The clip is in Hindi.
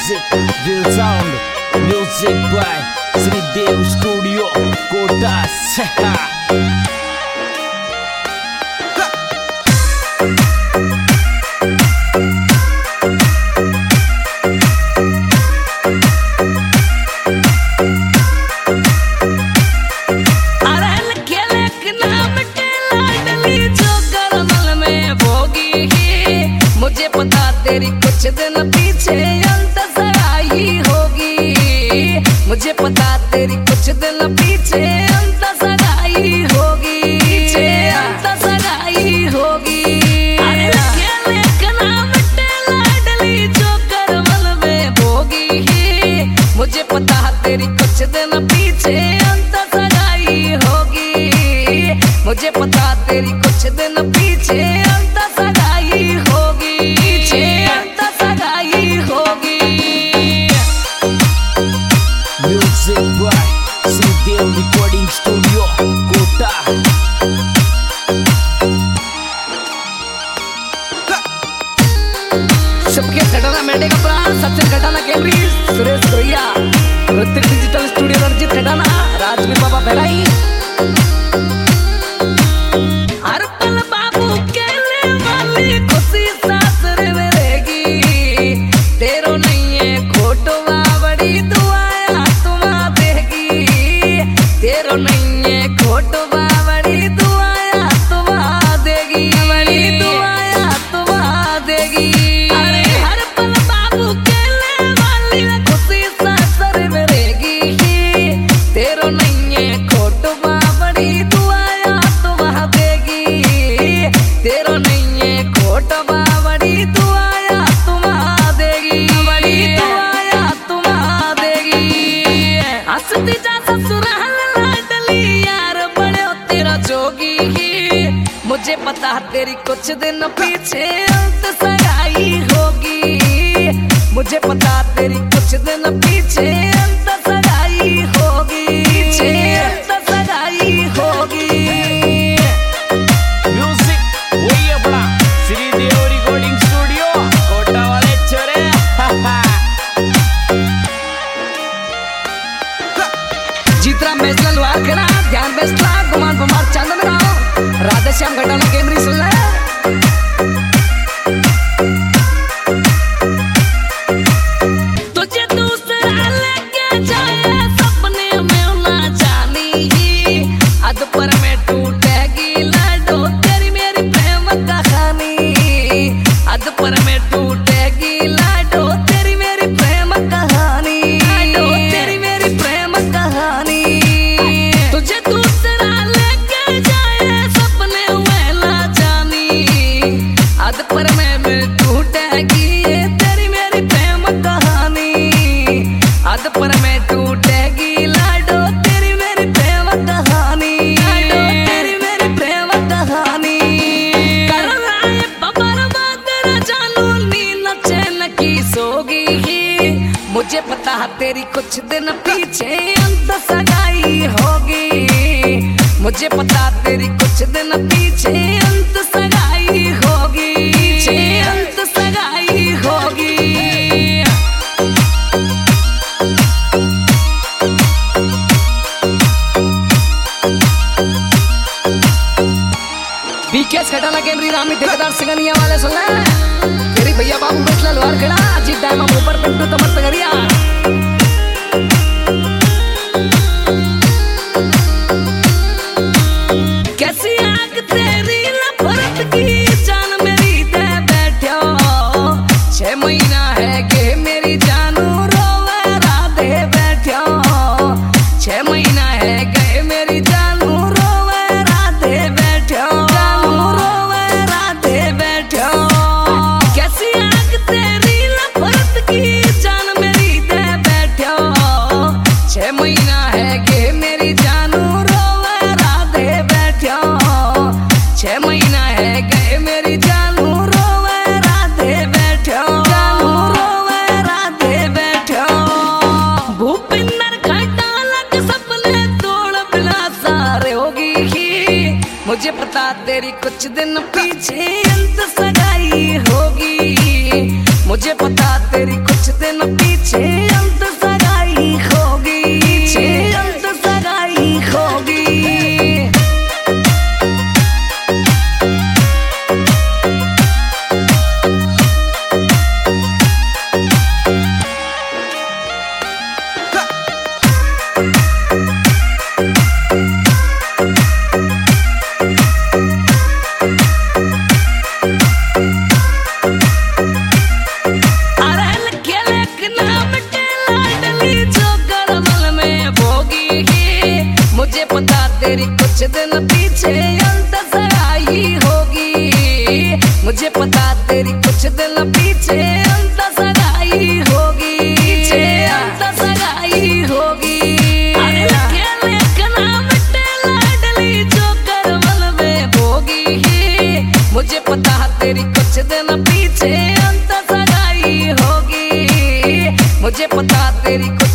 Music, real sound, music by Sri Dev Studio, Kota. मुझे पता तेरी कुछ दिन पीछे अंतसराई होगी। मुझे पता तेरी कुछ दिन पीछे अंतसराई होगी। अंतसराई होगी। अरे लेखना मिटे लाडली जो करमल में भोगी। मुझे पता तेरी कुछ दिन पीछे अंतसराई होगी। मुझे पता तेरी कुछ दिन पीछे अंतसराई होगी। Music by Sri Dev Recording Studio, Kota. सबके घटाना मेडे का प्राण सचिन घटाना केंद्री सुरेश गोरिया ऋतिक डिजिटल स्टूडियो रंजित घटाना राजवीर बाबा बेलाई हर पल बाबू केले वाली खुशी सासरे में रहेगी। तेरो नहीं है खोटो बड़ी दुआया तुमा देगी। तेरो नहीं है खोटो बड़ी दुआया तुमा देगी। बड़ी दुआया तुमा देगी। अरे हर पल बाबू केले वाली खुशी सासरे में रहेगी। तेरो नहीं है खोटो बड़ी दुआया तुमा देगी। तेरो नहीं है खोटो बड़ी दुआया तुमा देगी। बड़ी दुआया तुमा देगी। हंसती जा ससुराल लाडली यार बड़े हो तेरा जोगी। मुझे पता तेरी कुछ दिन पीछे अंतसराई होगी। मुझे पता तेरी कुछ दिन पीछे अंतसराई होगी। अंतसराई होगी। Music, वही अपना Sri Dev Recording Studio, Kota वाले छोरे. जीतरा मेसला लुहार खड़ा ध्यान बेसला गुमान कुमार चंदन राव राधे श्याम घटाना केंद्रीय सुन ले। तुझे दूसरा लेके जाए सपने में ना जानी। अध पर में टूटेगी लाडो तेरी मेरी प्रेम कहानी। अध पर में टूटेगी लाडो तेरी मेरी प्रेम कहानी। लाडो तेरी मेरी प्रेम कहानी। तुझे दूसरा लेके जाए सपने में ना जानी। अध पर में टूटेगी ये तेरी मेरी प्रेम कहानी। अध पर में टूटेगी लाडो तेरी मेरी प्रेम कहानी। लाडो तेरी मेरी प्रेम कहानी। कर लाए बबर बादरा जानू नींद चैन की सोगी। मुझे पता तेरी कुछ दिन पीछे अंतसराई होगी। मुझे पता तेरी कुछ दिन पीछे अंतसराई होगी। अंतसराई होगी। बीकेएस घटाना केंद्रीय रामी ठेकेदार सिंगनिया वाले सुन ले। तेरी भैया बाबू बेसला लोहार खड़ा अजीत दायमा ऊपर पिंटू तमर तगरिया। कैसी आग तेरी नफरत की जान मेरी दे बैठो। 6 महीना है कि मेरी जानू रोवे राधे बैठो। 6 महीना है कि मेरी जानू रोवे राधे बैठो। जानू रोवे राधे बैठो। कैसी आग तेरी नफरत की जान मेरी दे बैठो। 6 महीना है कि मेरी जानू रोवे राधे बैठो। 6 महीना है गए मेरी जानू रोवे राधे बैठो। जानू रोवे राधे बैठो। भूपिंदर खटाला के सपने तोड़ बिना सारे होगी। मुझे पता तेरी कुछ दिन पीछे अंतसराई होगी। मुझे पता तेरी कुछ दिन पीछे पीछे अंत सगाई होगी, पीछे अंत सगाई होगी। मुझे पता तेरी कुछ दिन पीछे अंत सगाई होगी, मुझे पता तेरी कुछ दिन पीछे अंत सगाई होगी, पीछे अंत सगाई होगी। लाडली जो करवल में भोगी, मुझे पता तेरी कुछ दिन पीछे अंत सगाई होगी, मुझे पता तेरी